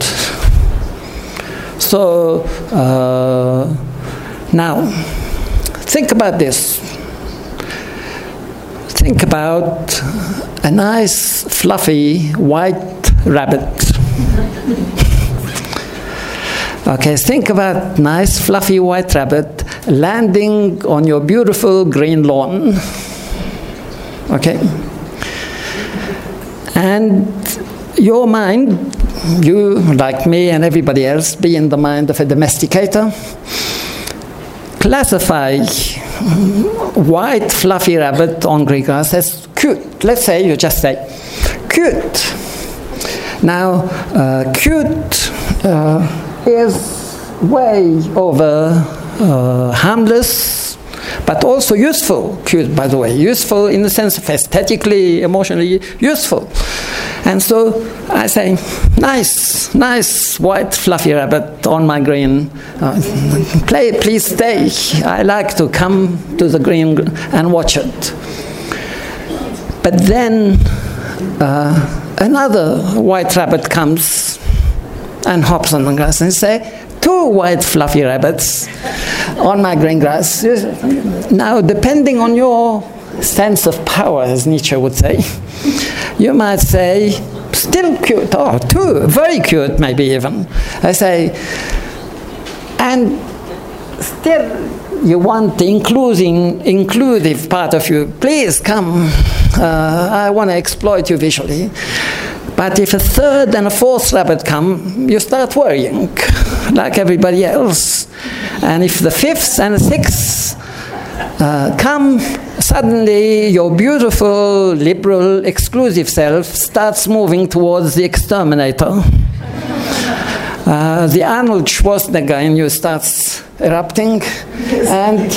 So, uh, now, think about this. Think about a nice, fluffy, white rabbit. Okay, think about nice, fluffy, white rabbit landing on your beautiful green lawn. Okay? And your mind, you, like me and everybody else, be in the mind of a domesticator, classify white fluffy rabbit on green grass as cute. Let's say you just say cute. Now, uh, cute uh, is way over uh, harmless, but also useful. Cute, by the way, useful in the sense of aesthetically, emotionally useful. And so I say, nice, nice white fluffy rabbit on my green. Uh, play, please stay. I like to come to the green and watch it. But then uh, another white rabbit comes and hops on the grass and say, two white fluffy rabbits on my green grass. Now, depending on your sense of power, as Nietzsche would say, you might say, still cute, oh, two, very cute maybe even. I say, and still you want the including, inclusive part of you, please come, uh, I want to exploit you visually. But if a third and a fourth rabbit come, you start worrying, like everybody else. And if the fifth and the sixth uh, come, suddenly your beautiful, liberal, exclusive self starts moving towards the exterminator. Uh, the Arnold Schwarzenegger in you starts erupting, and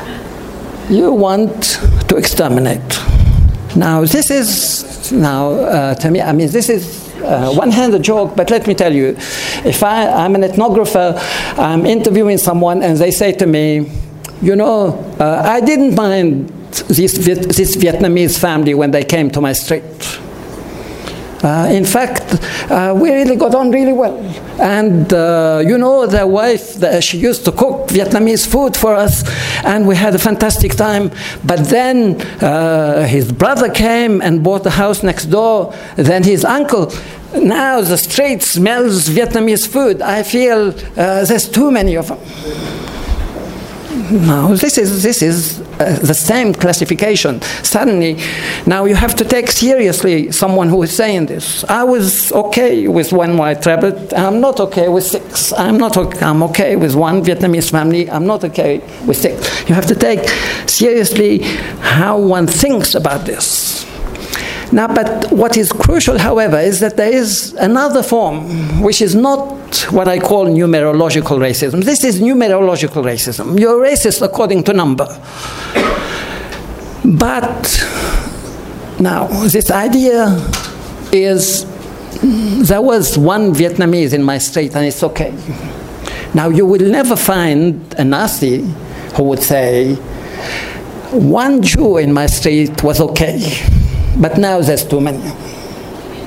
you want to exterminate. Now, this is, now, uh, to me, I mean, this is uh, one-handed joke, but let me tell you, if I, I'm an ethnographer, I'm interviewing someone, and they say to me, you know, uh, I didn't mind this, this Vietnamese family when they came to my street. Uh, in fact, uh, we really got on really well. And, uh, you know, their wife, the, she used to cook Vietnamese food for us, and we had a fantastic time. But then uh, his brother came and bought the house next door. Then his uncle. Now the street smells Vietnamese food. I feel uh, there's too many of them. No, this is, this is uh, the same classification. Suddenly, now you have to take seriously someone who is saying this. I was okay with one white rabbit. I'm not okay with six. I'm not okay, I'm okay with one Vietnamese family. I'm not okay with six. You have to take seriously how one thinks about this. Now, but what is crucial, however, is that there is another form, which is not what I call numerological racism. This is numerological racism. You're racist according to number. But now, this idea is, there was one Vietnamese in my street, and it's okay. Now, you will never find a Nazi who would say, one Jew in my street was okay. But now there's too many.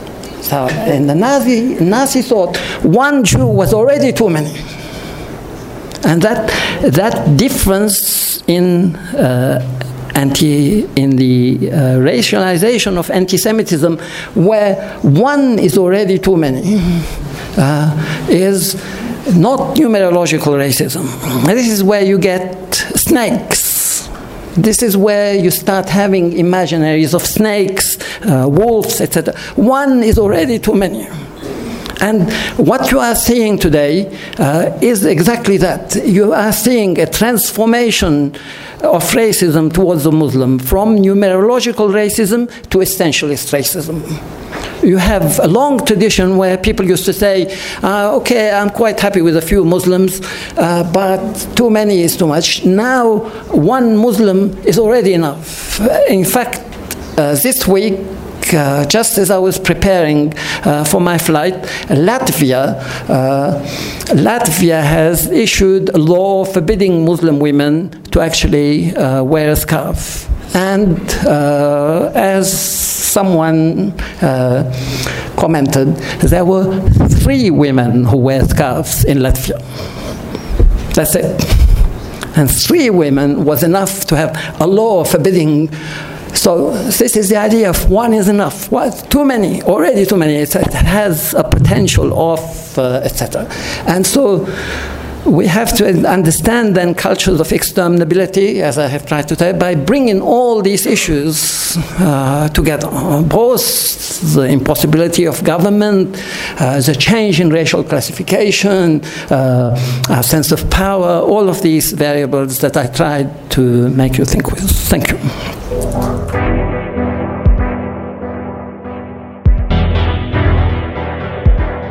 So in the Nazi, Nazi thought, one Jew was already too many. And that, that difference in uh, anti in the uh, racialization of anti-Semitism, where one is already too many, uh, is not numerological racism. This is where you get snakes. This is where you start having imaginaries of snakes, uh, wolves, et cetera. One is already too many. And what you are seeing today uh, is exactly that. You are seeing a transformation of racism towards the Muslim, from numerological racism to essentialist racism. You have a long tradition where people used to say, uh, okay, I'm quite happy with a few Muslims, uh, but too many is too much. Now, one Muslim is already enough. In fact, uh, this week, Uh, just as I was preparing uh, for my flight, Latvia, uh, Latvia has issued a law forbidding Muslim women to actually uh, wear a scarf. And uh, as someone uh, commented, there were three women who wear scarves in Latvia. That's it. And three women was enough to have a law forbidding. So this is the idea of one is enough. What? Too many, already too many. It has a potential of, uh, et cetera. And so we have to understand then cultures of exterminability, as I have tried to tell, by bringing all these issues uh, together. Both the impossibility of government, uh, the change in racial classification, uh, our sense of power, all of these variables that I tried to make you think with. Thank you.